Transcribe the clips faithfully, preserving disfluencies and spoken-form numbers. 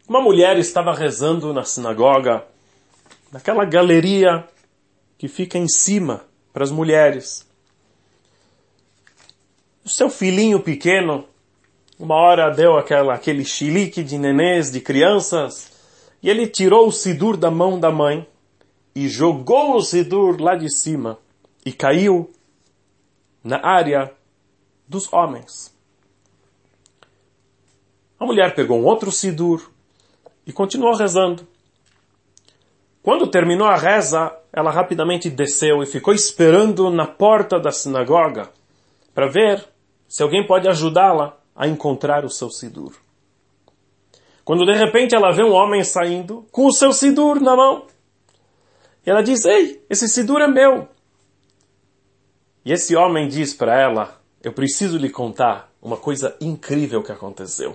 Uma mulher estava rezando na sinagoga, naquela galeria que fica em cima para as mulheres. O seu filhinho pequeno, uma hora deu aquela, aquele chilique de nenês, de crianças, e ele tirou o sidur da mão da mãe e jogou o sidur lá de cima e caiu na área dos homens. A mulher pegou um outro sidur e continuou rezando. Quando terminou a reza, ela rapidamente desceu e ficou esperando na porta da sinagoga para ver se alguém pode ajudá-la a encontrar o seu sidur. Quando de repente ela vê um homem saindo com o seu sidur na mão. E ela diz, ei, esse sidur é meu. E esse homem diz para ela, eu preciso lhe contar uma coisa incrível que aconteceu.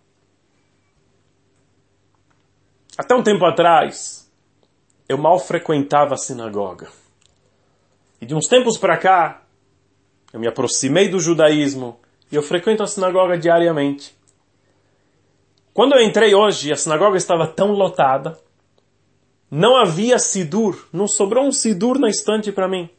Até um tempo atrás, eu mal frequentava a sinagoga. E de uns tempos para cá, eu me aproximei do judaísmo e eu frequento a sinagoga diariamente. Quando eu entrei hoje, a sinagoga estava tão lotada, não havia sidur, não sobrou um sidur na estante para mim.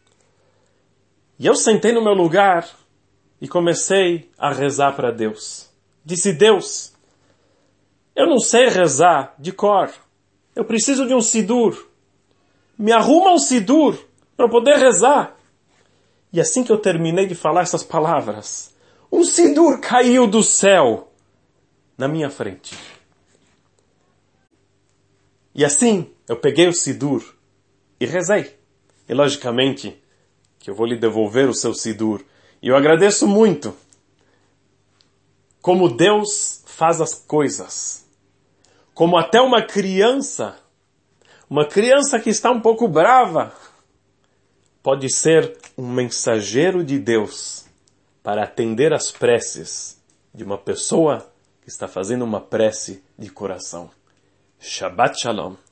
E eu sentei no meu lugar e comecei a rezar para Deus. Disse, Deus, eu não sei rezar de cor. Eu preciso de um sidur. Me arruma um sidur para poder rezar. E assim que eu terminei de falar essas palavras, um sidur caiu do céu na minha frente. E assim eu peguei o sidur e rezei. E logicamente que eu vou lhe devolver o seu sidur. E eu agradeço muito como Deus faz as coisas. Como até uma criança, uma criança que está um pouco brava, pode ser um mensageiro de Deus para atender às preces de uma pessoa que está fazendo uma prece de coração. Shabbat Shalom.